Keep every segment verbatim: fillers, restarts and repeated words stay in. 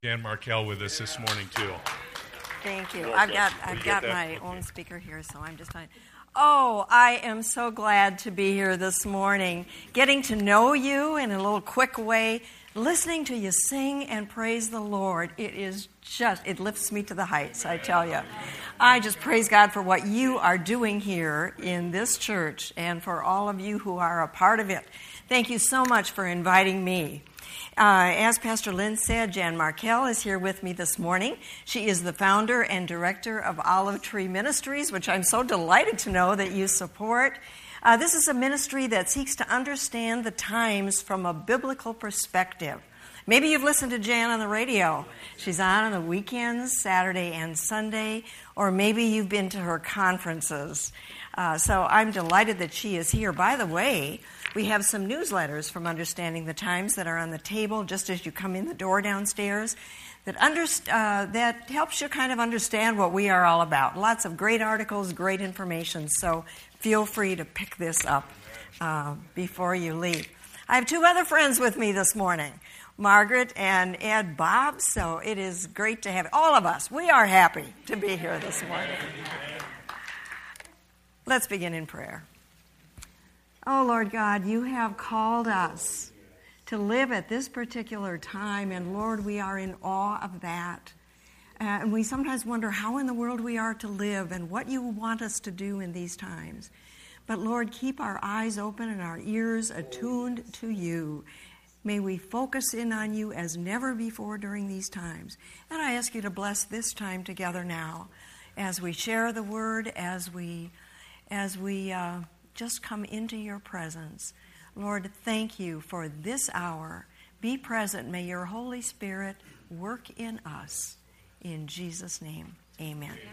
Jan Markell with us this morning too. Thank you. I've got I've got my own speaker here, so I'm just fine. Oh, I am so glad to be here this morning, getting to know you in a little quick way, listening to you sing and praise the Lord. It is just, it lifts me to the heights, I tell you. I just praise God for what you are doing here in this church and for all of you who are a part of it. Thank you so much for inviting me. Uh, as Pastor Lynn said, Jan Markell is here with me this morning. She is the founder and director of Olive Tree Ministries, which I'm so delighted to know that you support. Uh, this is a ministry that seeks to understand the times from a biblical perspective. Maybe you've listened to Jan on the radio. She's on on the weekends, Saturday and Sunday, or maybe you've been to her conferences. Uh, so I'm delighted that she is here. By the way, we have some newsletters from Understanding the Times that are on the table just as you come in the door downstairs that under, uh, that helps you kind of understand what we are all about. Lots of great articles, great information, so feel free to pick this up uh, before you leave. I have two other friends with me this morning, Margaret and Ed Bob, so it is great to have all of us. We are happy to be here this morning. Let's begin in prayer. Oh, Lord God, you have called us to live at this particular time, and Lord, we are in awe of that. Uh, and we sometimes wonder how in the world we are to live and what you want us to do in these times. But Lord, keep our eyes open and our ears attuned to you. May we focus in on you as never before during these times. And I ask you to bless this time together now as we share the word, as we, as we uh, just come into your presence. Lord, thank you for this hour. Be present. May your Holy Spirit work in us. In Jesus' name, amen. Amen.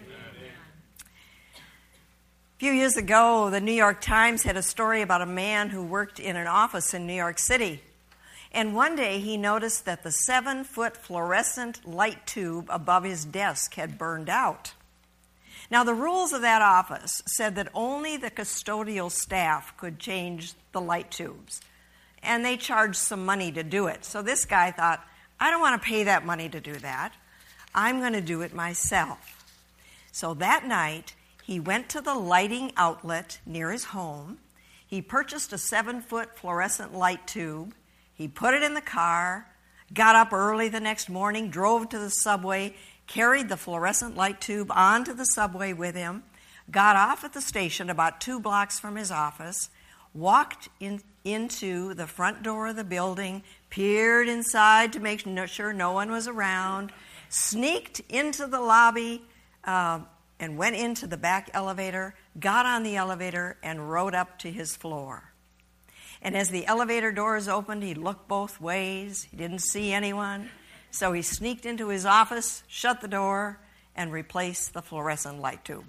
A few years ago, the New York Times had a story about a man who worked in an office in New York City. And one day he noticed that the seven-foot fluorescent light tube above his desk had burned out. Now, the rules of that office said that only the custodial staff could change the light tubes. And they charged some money to do it. So this guy thought, I don't want to pay that money to do that. I'm going to do it myself. So that night, he went to the lighting outlet near his home. He purchased a seven-foot fluorescent light tube. He put it in the car, got up early the next morning, drove to the subway, carried the fluorescent light tube onto the subway with him, got off at the station about two blocks from his office, walked in, into the front door of the building, peered inside to make sure no one was around, sneaked into the lobby, uh, and went into the back elevator, got on the elevator, and rode up to his floor. And as the elevator doors opened, he looked both ways. He didn't see anyone. So he sneaked into his office, shut the door, and replaced the fluorescent light tube.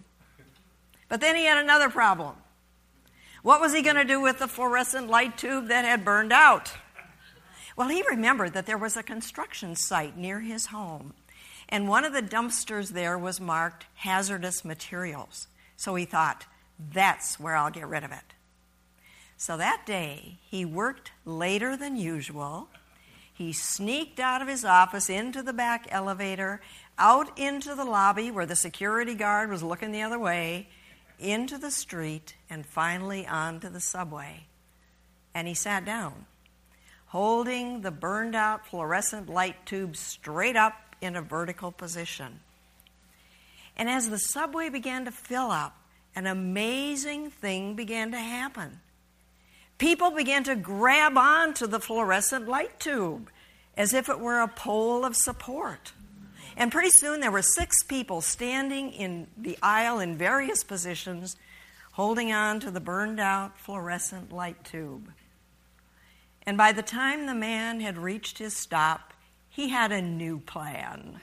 But then he had another problem. What was he going to do with the fluorescent light tube that had burned out? Well, he remembered that there was a construction site near his home, and one of the dumpsters there was marked hazardous materials. So he thought, that's where I'll get rid of it. So that day, he worked later than usual. He sneaked out of his office into the back elevator, out into the lobby where the security guard was looking the other way, into the street, and finally onto the subway. And he sat down, holding the burned-out fluorescent light tube straight up in a vertical position. And as the subway began to fill up, an amazing thing began to happen. People began to grab onto the fluorescent light tube as if it were a pole of support. And pretty soon there were six people standing in the aisle in various positions, holding on to the burned-out fluorescent light tube. And by the time the man had reached his stop, he had a new plan.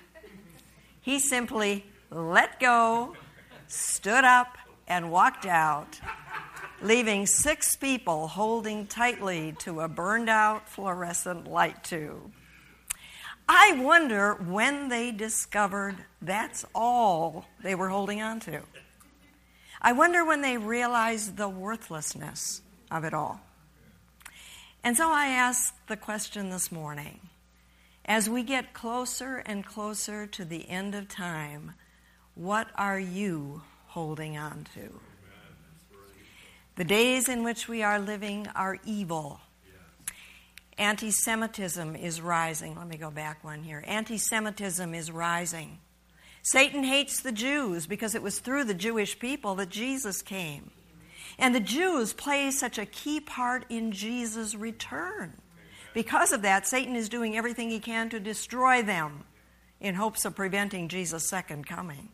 He simply let go, stood up, and walked out, leaving six people holding tightly to a burned-out fluorescent light tube. I wonder when they discovered that's all they were holding on to. I wonder when they realized the worthlessness of it all. And so I asked the question this morning, As we get closer and closer to the end of time, what are you holding on to? The days in which we are living are evil. Anti-Semitism is rising. Let me go back one here. Anti-Semitism is rising. Satan hates the Jews because it was through the Jewish people that Jesus came. And the Jews play such a key part in Jesus' return. Because of that, Satan is doing everything he can to destroy them in hopes of preventing Jesus' second coming.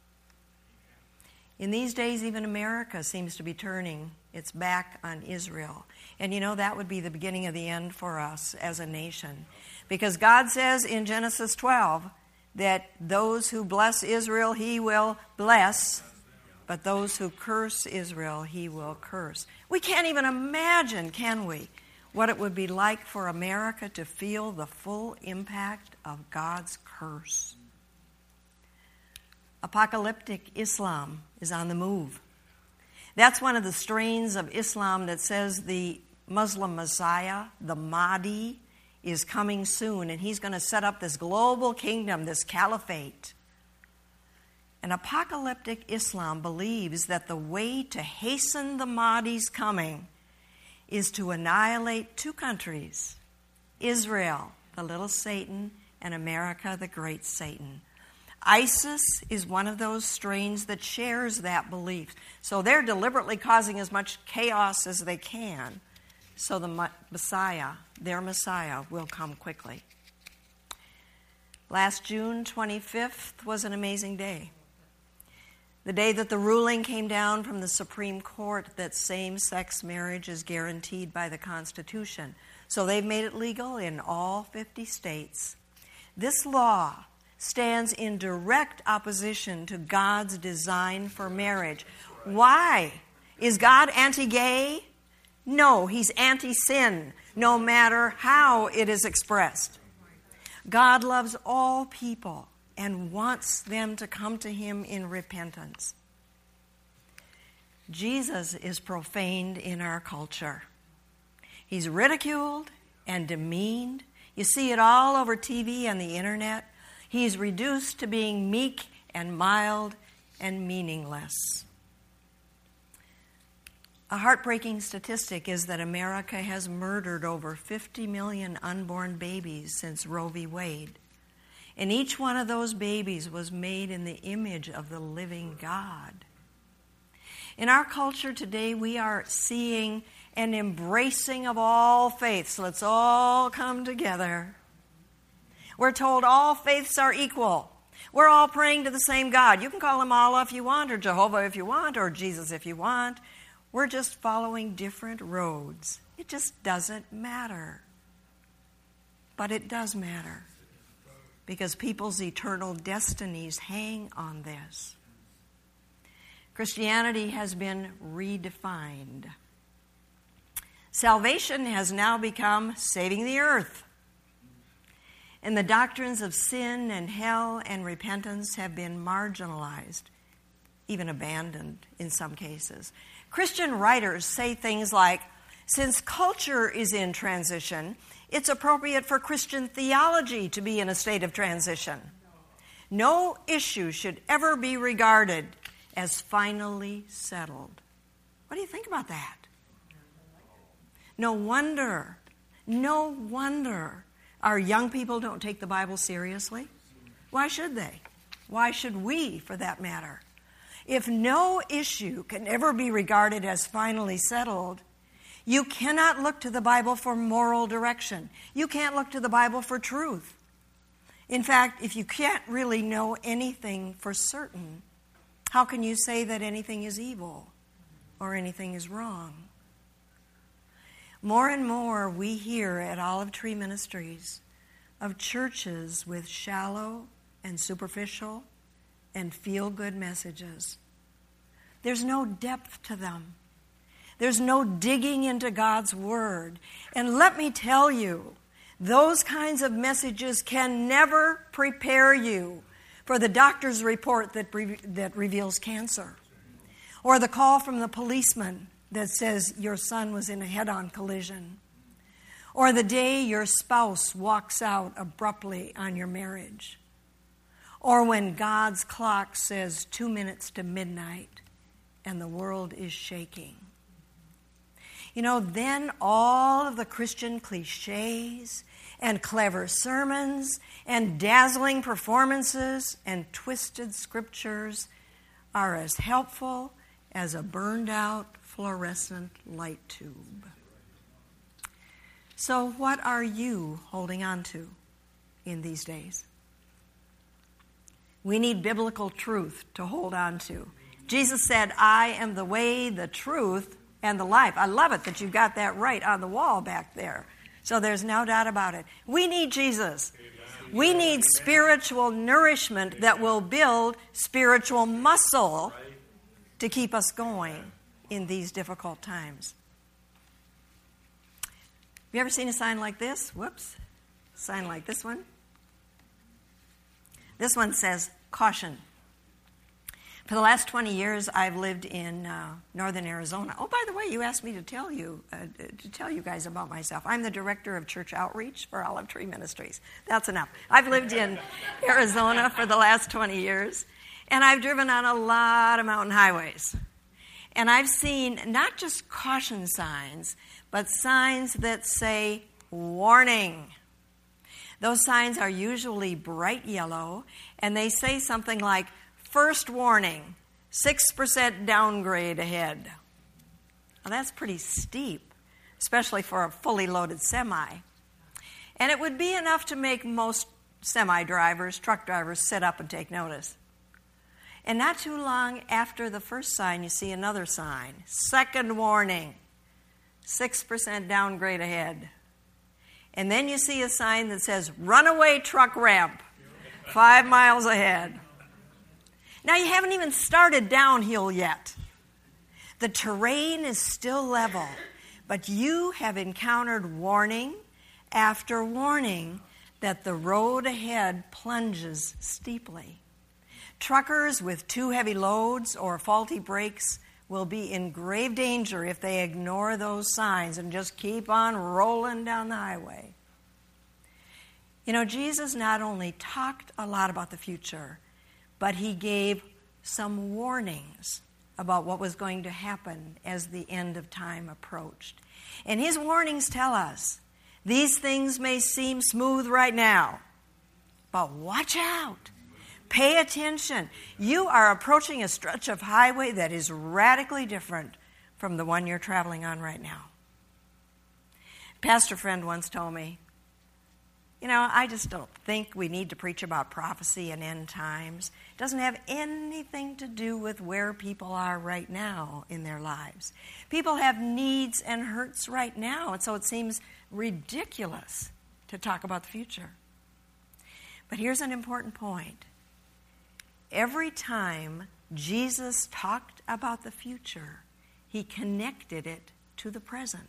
In these days, even America seems to be turning its back on Israel. And you know, that would be the beginning of the end for us as a nation. Because God says in Genesis twelve that those who bless Israel, he will bless, but those who curse Israel, he will curse. We can't even imagine, can we, what it would be like for America to feel the full impact of God's curse. Apocalyptic Islam is on the move. That's one of the strains of Islam that says the Muslim Messiah, the Mahdi, is coming soon, and he's going to set up this global kingdom, this caliphate. And apocalyptic Islam believes that the way to hasten the Mahdi's coming is to annihilate two countries, Israel, the little Satan, and America, the great Satan. ISIS is one of those strains that shares that belief. So they're deliberately causing as much chaos as they can, so the Messiah, their Messiah, will come quickly. Last June twenty-fifth was an amazing day. The day that the ruling came down from the Supreme Court that same-sex marriage is guaranteed by the Constitution. So they've made it legal in all fifty states. This law stands in direct opposition to God's design for marriage. Why? Is God anti-gay? No, he's anti-sin, no matter how it is expressed. God loves all people and wants them to come to him in repentance. Jesus is profaned in our culture. He's ridiculed and demeaned. You see it all over T V and the internet. He's reduced to being meek and mild and meaningless. A heartbreaking statistic is that America has murdered over fifty million unborn babies since Roe v. Wade. And each one of those babies was made in the image of the living God. In our culture today, we are seeing an embracing of all faiths. Let's all come together. We're told all faiths are equal. We're all praying to the same God. You can call him Allah if you want, or Jehovah if you want, or Jesus if you want. We're just following different roads. It just doesn't matter. But it does matter, because people's eternal destinies hang on this. Christianity has been redefined. Salvation has now become saving the earth. And the doctrines of sin and hell and repentance have been marginalized, even abandoned in some cases. Christian writers say things like, since culture is in transition, it's appropriate for Christian theology to be in a state of transition. No issue should ever be regarded as finally settled. What do you think about that? No wonder, no wonder our young people don't take the Bible seriously. Why should they? Why should we, for that matter? If no issue can ever be regarded as finally settled, you cannot look to the Bible for moral direction. You can't look to the Bible for truth. In fact, if you can't really know anything for certain, how can you say that anything is evil or anything is wrong? More and more we hear at Olive Tree Ministries of churches with shallow and superficial and feel-good messages. There's no depth to them. There's no digging into God's Word. And let me tell you, those kinds of messages can never prepare you for the doctor's report that, re- that reveals cancer, or the call from the policeman that says your son was in a head-on collision, or the day your spouse walks out abruptly on your marriage, or when God's clock says two minutes to midnight and the world is shaking. You know, then all of the Christian cliches and clever sermons and dazzling performances and twisted scriptures are as helpful as a burned-out fluorescent light tube. So what are you holding on to in these days? We need biblical truth to hold on to. Jesus said, I am the way, the truth, and the life. I love it that you got that right on the wall back there. So there's no doubt about it. We need Jesus. Amen. We need spiritual nourishment that will build spiritual muscle to keep us going in these difficult times. Have you ever seen a sign like this? Whoops. A sign like this one. This one says, caution. For the last twenty years, I've lived in uh, northern Arizona. Oh, by the way, you asked me to tell you uh, to tell you guys about myself. I'm the director of church outreach for Olive Tree Ministries. That's enough. I've lived in Arizona for the last twenty years, and I've driven on a lot of mountain highways. And I've seen not just caution signs, but signs that say, warning. Those signs are usually bright yellow, and they say something like, first warning, six percent downgrade ahead. Now that's pretty steep, especially for a fully loaded semi. And it would be enough to make most semi drivers, truck drivers, sit up and take notice. And not too long after the first sign, you see another sign. Second warning, six percent downgrade ahead. And then you see a sign that says, runaway truck ramp, five miles ahead. Now, you haven't even started downhill yet. The terrain is still level, but you have encountered warning after warning that the road ahead plunges steeply. Truckers with too heavy loads or faulty brakes will be in grave danger if they ignore those signs and just keep on rolling down the highway. You know, Jesus not only talked a lot about the future, but he gave some warnings about what was going to happen as the end of time approached. And his warnings tell us, these things may seem smooth right now, but watch out. Pay attention. You are approaching a stretch of highway that is radically different from the one you're traveling on right now. A pastor friend once told me, you know, I just don't think we need to preach about prophecy and end times. It doesn't have anything to do with where people are right now in their lives. People have needs and hurts right now, and so it seems ridiculous to talk about the future. But here's an important point. Every time Jesus talked about the future, he connected it to the present.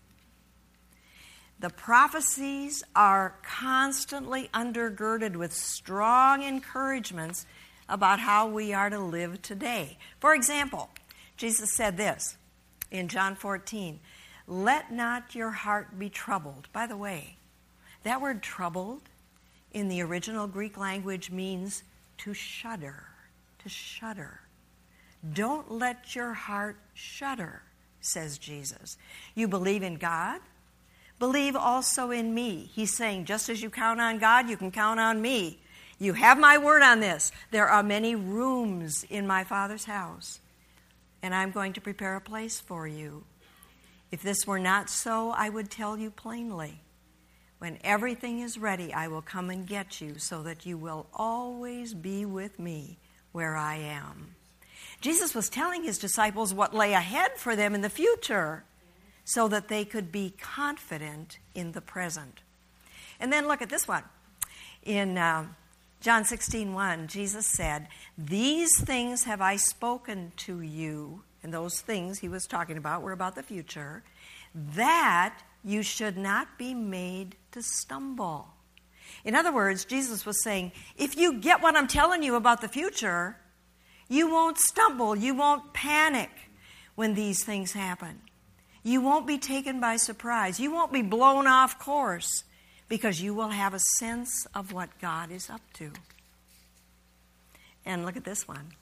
The prophecies are constantly undergirded with strong encouragements about how we are to live today. For example, Jesus said this in John fourteen, let not your heart be troubled. By the way, that word troubled in the original Greek language means to shudder, to shudder. Don't let your heart shudder, says Jesus. You believe in God? Believe also in me. He's saying, just as you count on God, you can count on me. You have my word on this. There are many rooms in my Father's house, and I'm going to prepare a place for you. If this were not so, I would tell you plainly. When everything is ready, I will come and get you so that you will always be with me where I am. Jesus was telling his disciples what lay ahead for them in the future so that they could be confident in the present. And then look at this one. In uh, John sixteen one, Jesus said, these things have I spoken to you, and those things he was talking about were about the future, that you should not be made to stumble. In other words, Jesus was saying, if you get what I'm telling you about the future, you won't stumble, you won't panic when these things happen. You won't be taken by surprise. You won't be blown off course because you will have a sense of what God is up to. And look at this one.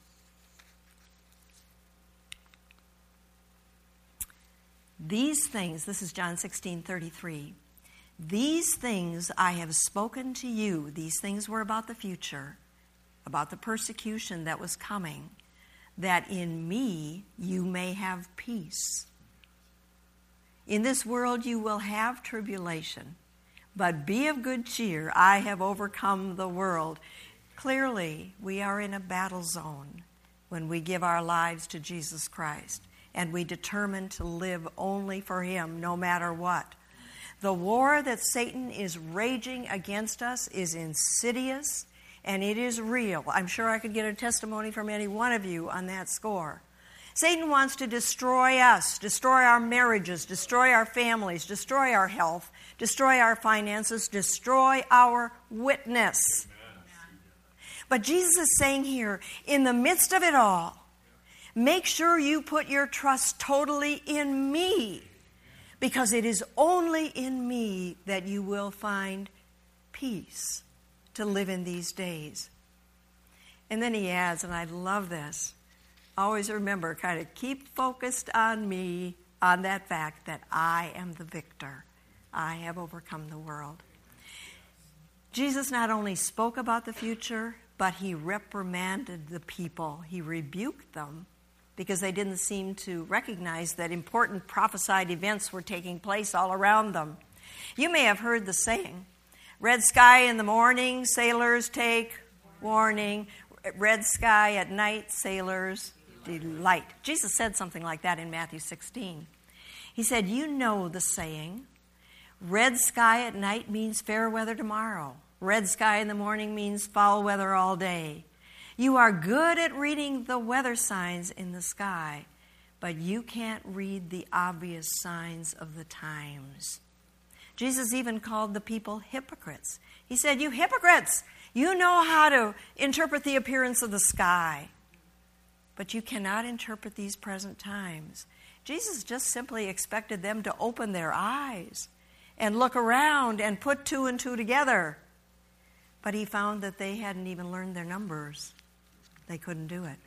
These things, this is John sixteen thirty-three. These things I have spoken to you. These things were about the future, about the persecution that was coming, that in me you may have peace. In this world you will have tribulation, but be of good cheer. I have overcome the world. Clearly, we are in a battle zone when we give our lives to Jesus Christ, and we determine to live only for Him, no matter what. The war that Satan is raging against us is insidious, and it is real. I'm sure I could get a testimony from any one of you on that score. Satan wants to destroy us, destroy our marriages, destroy our families, destroy our health, destroy our finances, destroy our witness. But Jesus is saying here, in the midst of it all, make sure you put your trust totally in me, because it is only in me that you will find peace to live in these days. And then he adds, and I love this, always remember, kind of keep focused on me, on that fact that I am the victor. I have overcome the world. Jesus not only spoke about the future, but he reprimanded the people. He rebuked them because they didn't seem to recognize that important prophesied events were taking place all around them. You may have heard the saying, red sky in the morning, sailors take warning. Red sky at night, sailors delight. Jesus said something like that in Matthew sixteen. He said, you know the saying, red sky at night means fair weather tomorrow. Red sky in the morning means foul weather all day. You are good at reading the weather signs in the sky, but you can't read the obvious signs of the times. Jesus even called the people hypocrites. He said, you hypocrites, you know how to interpret the appearance of the sky, but you cannot interpret these present times. Jesus just simply expected them to open their eyes and look around and put two and two together. But he found that they hadn't even learned their numbers. They couldn't do it.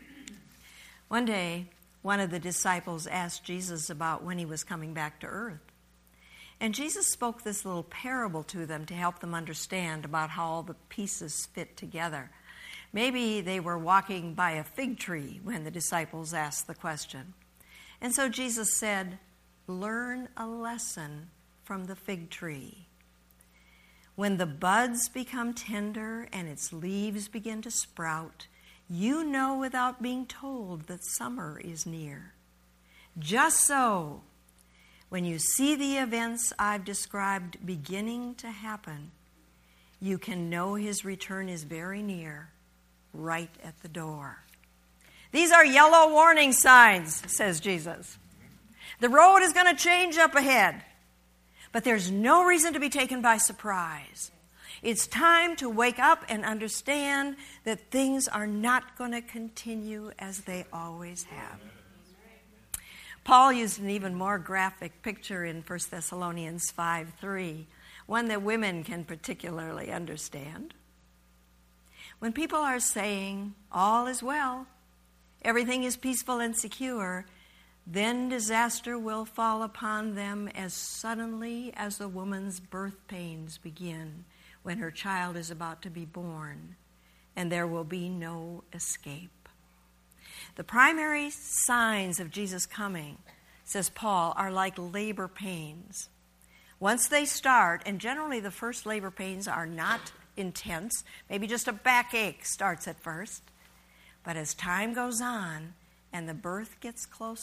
One day, one of the disciples asked Jesus about when he was coming back to earth. And Jesus spoke this little parable to them to help them understand about how all the pieces fit together. Maybe they were walking by a fig tree when the disciples asked the question. And so Jesus said, learn a lesson from the fig tree. When the buds become tender and its leaves begin to sprout, you know without being told that summer is near. Just so, when you see the events I've described beginning to happen, you can know his return is very near, right at the door. These are yellow warning signs, says Jesus. The road is going to change up ahead. But there's no reason to be taken by surprise. It's time to wake up and understand that things are not going to continue as they always have. Paul used an even more graphic picture in First Thessalonians five three, one that women can particularly understand. When people are saying, all is well, everything is peaceful and secure, then disaster will fall upon them as suddenly as a woman's birth pains begin when her child is about to be born, and there will be no escape. The primary signs of Jesus' coming, says Paul, are like labor pains. Once they start, and generally the first labor pains are not intense, maybe just a backache starts at first, but as time goes on and the birth gets closer,